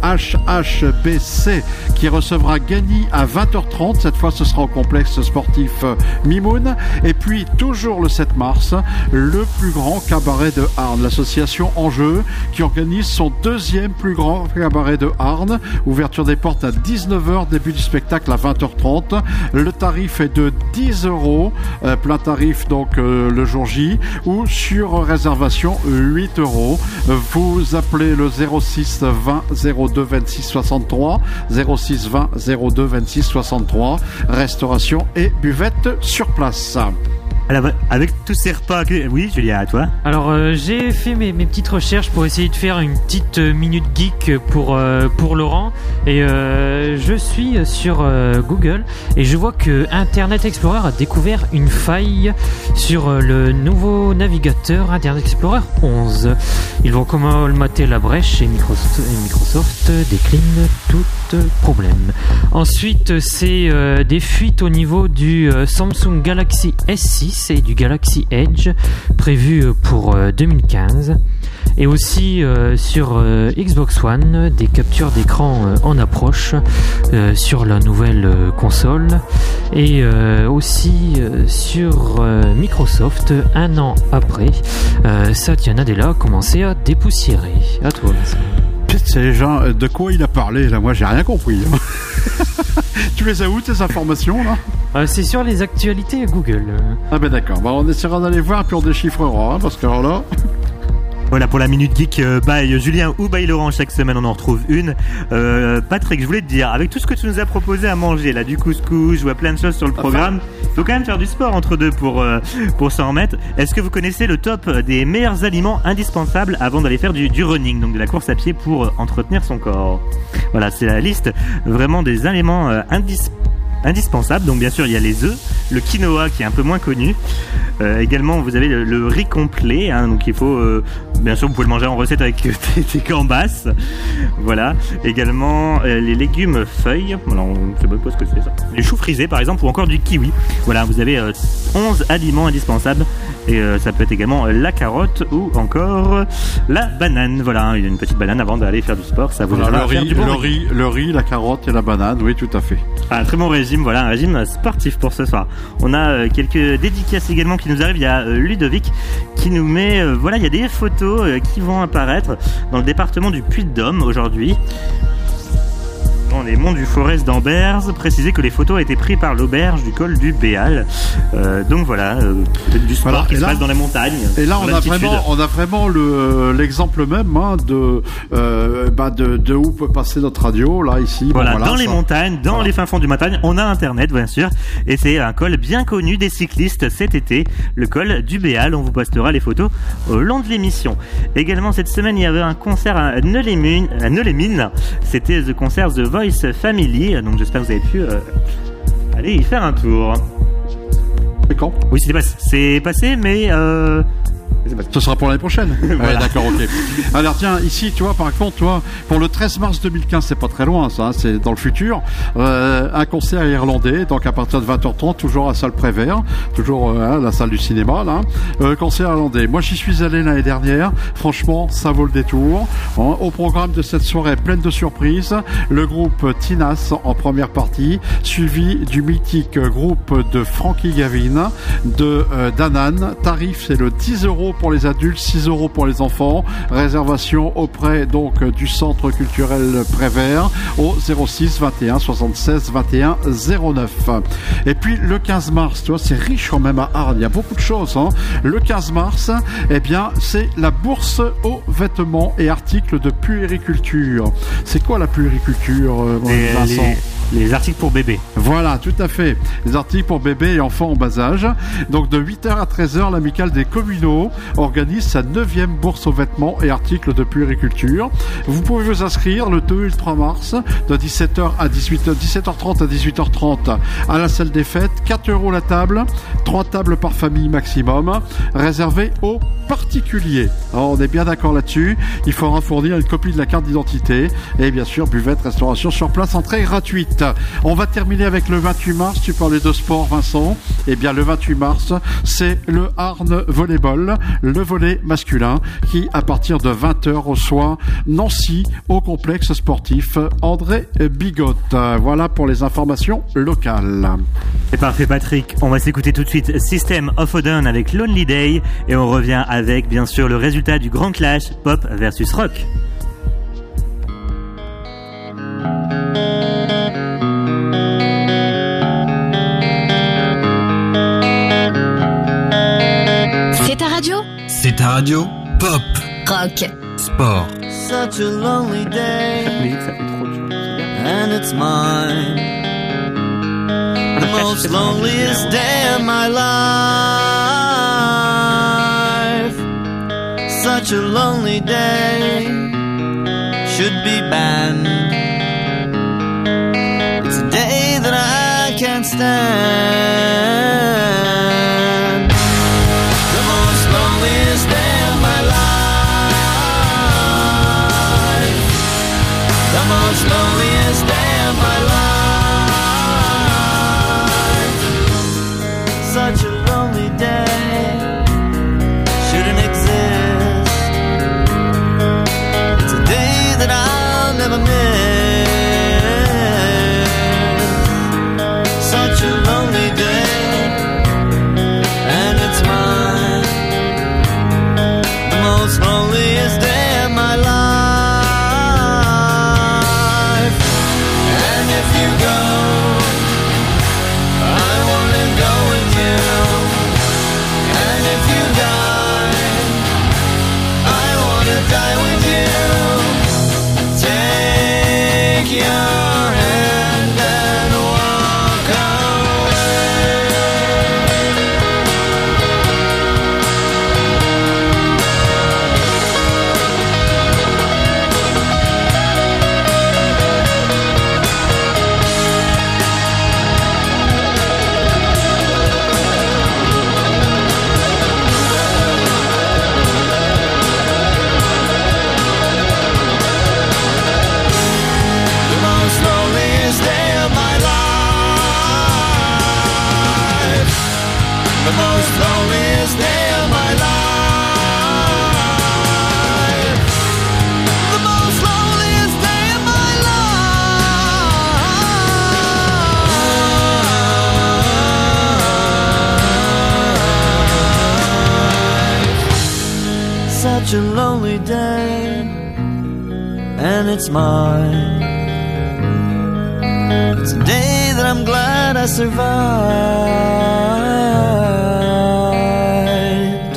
HHBC qui recevra Gagny à 20h30, cette fois ce sera au complexe sportif Mimoun. Et puis toujours le 7 mars, le plus grand cabaret de Arnes, l'association Enjeu qui organise son deuxième plus grand cabaret de Arnes. Ouverture des portes à 19h, début du spectacle à 20h30. Le tarif est de 10 €, plein tarif donc le jour J, ou sur réservation 8 €. Vous appelez le 06 20 02 26 63, 06 20 02 26 63, restauration et buvette sur place. Alors, avec tous ces repas, oui, Julia, à toi. Alors, j'ai fait mes petites recherches pour essayer de faire une petite minute geek pour Laurent. Et je suis sur Google et je vois que Internet Explorer a découvert une faille sur le nouveau navigateur Internet Explorer 11. Ils vont colmater la brèche et Microsoft décline tout problème. Ensuite, c'est des fuites au niveau du Samsung Galaxy S6 et du Galaxy Edge prévu pour 2015. Et aussi sur Xbox One, des captures d'écran en approche sur la nouvelle console. Et aussi sur Microsoft, un an après, Satya Nadella a commencé à dépoussiérer. À toi, Vincent. C'est gens, de quoi il a parlé là? Moi j'ai rien compris. Tu les as où tes informations là? C'est sur les actualités Google. Ah ben d'accord, on essaiera d'aller voir puis on déchiffrera parce que alors là... Voilà pour la Minute Geek by Julien ou by Laurent. Chaque semaine on en retrouve une. Patrick, je voulais te dire, avec tout ce que tu nous as proposé à manger, là, du couscous, je vois plein de choses sur le programme, il faut quand même faire du sport entre deux pour s'en remettre. Est-ce que vous connaissez le top des meilleurs aliments indispensables avant d'aller faire du running, donc de la course à pied pour entretenir son corps? Voilà, c'est la liste vraiment des aliments indispensables. Donc bien sûr il y a les œufs, le quinoa qui est un peu moins connu, également vous avez le riz complet, donc il faut bien sûr vous pouvez le manger en recette avec des gambas, voilà, également les légumes feuilles, voilà, on ne sait pas ce que c'est ça, les choux frisés par exemple, ou encore du kiwi. Voilà, vous avez 11 aliments indispensables Et ça peut être également la carotte ou encore la banane. Voilà, une petite banane avant d'aller faire du sport. Ça vous Voilà, faire du bon le riz, la carotte et la banane, oui, tout à fait. Un très bon régime, voilà, un régime sportif pour ce soir. On a quelques dédicaces également qui nous arrivent. Il y a Ludovic qui nous met, voilà, il y a des photos qui vont apparaître dans le département du Puy-de-Dôme aujourd'hui. Dans les monts du Forez d'Ambers, préciser que les photos ont été prises par l'auberge du col du Béal. Donc voilà, du sport Voilà, qui et se là- passe dans les montagnes. Et là, dans on a vraiment l'exemple même de où peut passer notre radio. Là, ici, Voilà, dans les ça- montagnes, dans Voilà. les fins fonds du montagne, on a Internet, bien sûr, et c'est un col bien connu des cyclistes cet été, le col du Béal. On vous postera les photos au long de l'émission. Également, cette semaine, il y avait un concert à Neulémines. C'était The Concert The Voice Family, donc j'espère que vous avez pu aller y faire un tour. C'est quand? Oui, c'est passé, mais Ce sera pour l'année prochaine. Voilà. Ouais, d'accord, ok. Alors tiens, ici, tu vois, par contre, tu vois, pour le 13 mars 2015, c'est pas très loin, ça, hein, c'est dans le futur. Un concert irlandais, donc à partir de 20h30, toujours à salle Prévert, toujours la salle du cinéma, là. Concert irlandais. Moi, j'y suis allé l'année dernière. Franchement, ça vaut le détour. Au programme de cette soirée pleine de surprises, le groupe Tinas en première partie, suivi du mythique groupe de Frankie Gavin, de Danan. Tarif, c'est le 10 € pour les adultes, 6 € pour les enfants. Réservation auprès donc du centre culturel Prévert au 06 21 76 21 09. Et puis le 15 mars, tu vois, c'est riche quand même à Arles. Il y a beaucoup de choses. Hein. Le 15 mars, eh bien, c'est la bourse aux vêtements et articles de puériculture. C'est quoi la puériculture, Vincent? les articles pour bébés. Voilà, tout à fait. Les articles pour bébés et enfants en bas âge. Donc de 8h à 13h, l'amicale des communaux organise sa 9e bourse aux vêtements et articles de puériculture. Vous pouvez vous inscrire le 2 et le 3 mars de 17h à 17h30 à 18h30 à la salle des fêtes. 4 € la table, 3 tables par famille maximum, réservées aux particuliers. Alors, on est bien d'accord là-dessus. Il faudra fournir une copie de la carte d'identité et bien sûr buvette, restauration sur place, entrée gratuite. On va terminer avec le 28 mars. Tu parlais de sport, Vincent. Eh bien, le 28 mars, c'est le Arne Volleyball, le volley masculin, qui, à partir de 20h, reçoit Nancy au complexe sportif André Bigotte. Voilà pour les informations locales. C'est parfait, Patrick. On va s'écouter tout de suite System of a Down avec Lonely Day et on revient avec, bien sûr, le résultat du grand clash pop versus rock. C'est ta radio? C'est ta radio pop, Rock. sport. Such a lonely day, Cette musique, ça fait trop de choses. and it's mine. The most loneliest day of my life. Such a lonely day, should be banned. It's a day that I can't stand. The most loneliest day of my life. The most loneliest day of my life. Such a lonely day shouldn't exist. It's a day that I'll never miss. Such a lonely day, and it's mine. The most loneliest day of my life. And if you go, I wanna go with you. And if you die, I wanna die with you. Take your hand and walk away. such a lonely day, and it's mine. It's a day that I'm glad I survived.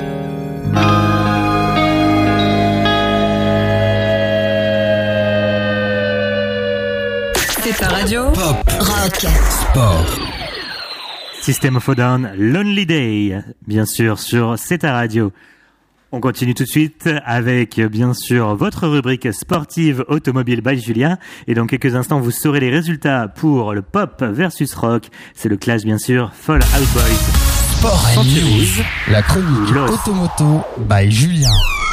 C'est ta radio. Pop, Rock. sport. System of a Down, Lonely Day, bien sûr, sur C'est ta radio. On continue tout de suite avec, bien sûr, votre rubrique sportive automobile by Julien. Et dans quelques instants, vous saurez les résultats pour le pop versus rock. C'est le clash, bien sûr, Fall Out Boys. Sport and News, la chronique automoto by Julien.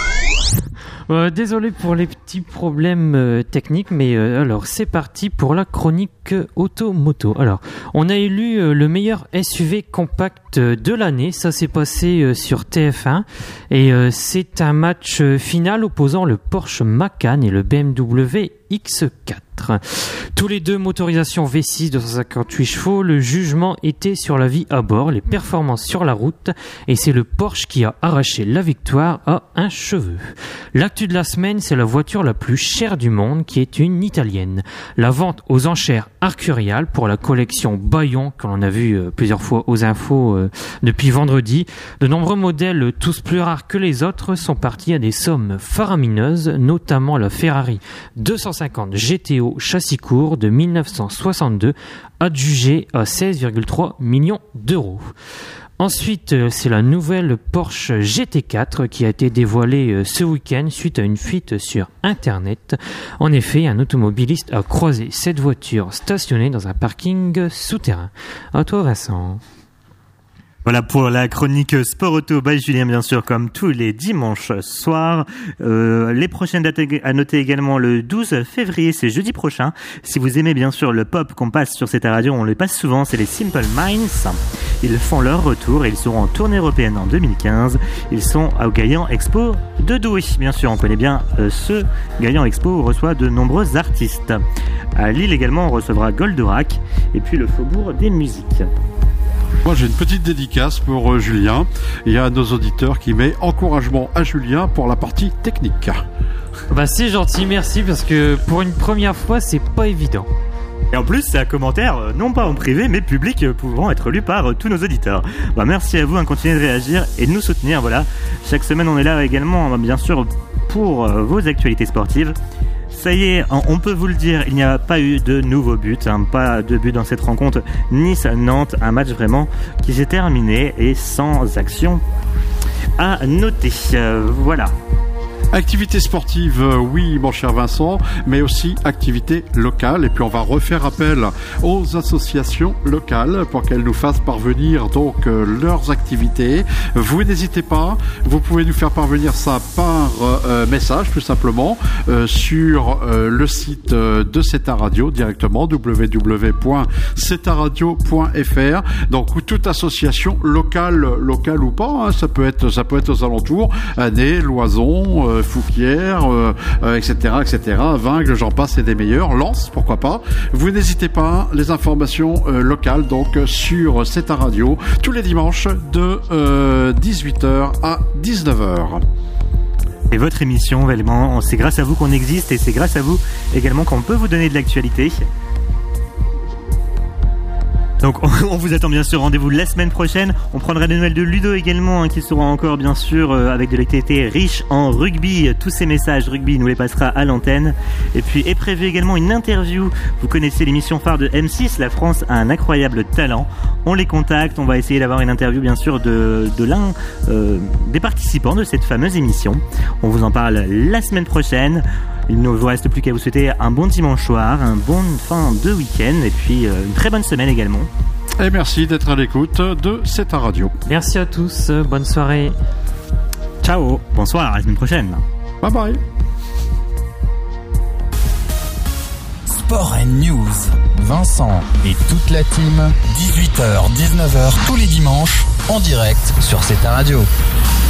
Désolé pour les petits problèmes techniques, mais alors c'est parti pour la chronique automoto. Alors, on a élu le meilleur SUV compact de l'année. Ça s'est passé sur TF1 et c'est un match final opposant le Porsche Macan et le BMW X4. Tous les deux motorisations V6 de 258 chevaux, le jugement était sur la vie à bord, les performances sur la route, et c'est le Porsche qui a arraché la victoire à un cheveu. L'actu de la semaine, c'est la voiture la plus chère du monde, qui est une italienne. La vente aux enchères Arcurial pour la collection Bayon, que l'on a vu plusieurs fois aux infos depuis vendredi. De nombreux modèles, tous plus rares que les autres, sont partis à des sommes faramineuses, notamment la Ferrari 250 GTO châssis court de 1962, adjugé à 16,3 millions d'euros. Ensuite, c'est la nouvelle Porsche GT4 qui a été dévoilée ce week-end suite à une fuite sur Internet. En effet, un automobiliste a croisé cette voiture stationnée dans un parking souterrain. À toi, Vincent. Voilà pour la chronique Sport Auto by Julien, bien sûr, comme tous les dimanches soirs. Les prochaines dates à noter également le 12 février, c'est jeudi prochain. Si vous aimez bien sûr le pop qu'on passe sur cette radio, on le passe souvent, c'est les Simple Minds. Ils font leur retour et ils seront en tournée européenne en 2015. Ils sont au Gaillan Expo de Douai. Bien sûr, on connaît bien ce Gaillan Expo où on reçoit de nombreux artistes. À Lille également, on recevra Goldorak et puis le Faubourg des Musiques. Moi, j'ai une petite dédicace pour Julien et à nos auditeurs qui met encouragement à Julien pour la partie technique. Bah c'est gentil, merci, parce que pour une première fois, c'est pas évident. Et en plus, c'est un commentaire, non pas en privé, mais public, pouvant être lu par tous nos auditeurs. Bah, merci à vous, continuez de réagir et de nous soutenir. Voilà, chaque semaine, on est là également, bien sûr, pour vos actualités sportives. Ça y est, on peut vous le dire, il n'y a pas eu de nouveaux buts, pas de but dans cette rencontre Nice-Nantes, un match vraiment qui s'est terminé et sans action à noter. Voilà. Activité sportive, oui, mon cher Vincent, mais aussi activité locale. Et puis on va refaire appel aux associations locales pour qu'elles nous fassent parvenir donc leurs activités. Vous n'hésitez pas, vous pouvez nous faire parvenir ça par message, tout simplement, sur le site de CETA Radio directement, www.cetaradio.fr. Donc toute association locale ou pas, ça peut être aux alentours, Année, Loison, Fouquières, etc., Vingles, j'en passe et des meilleurs. Lens, pourquoi pas. Vous n'hésitez pas, les informations locales donc sur CETA Radio tous les dimanches de 18h à 19h. C'est votre émission, vraiment. C'est grâce à vous qu'on existe et c'est grâce à vous également qu'on peut vous donner de l'actualité. Donc on vous attend bien sûr, rendez-vous la semaine prochaine. On prendra des nouvelles de Ludo également, qui sera encore bien sûr avec de l'actualité riche en rugby. Tous ces messages rugby, nous les passera à l'antenne. Et puis est prévu également une interview. Vous connaissez l'émission phare de M6, La France a un incroyable talent. On les contacte, on va essayer d'avoir une interview bien sûr de l'un des participants de cette fameuse émission. On vous en parle la semaine prochaine. Il ne vous reste plus qu'à vous souhaiter un bon dimanche soir, un bon fin de week-end et puis une très bonne semaine également. Et merci d'être à l'écoute de CETA Radio. Merci à tous, bonne soirée. Ciao, bonsoir, à la semaine prochaine. Bye bye. Sport and News, Vincent et toute la team, 18h, 19h tous les dimanches en direct sur CETA Radio.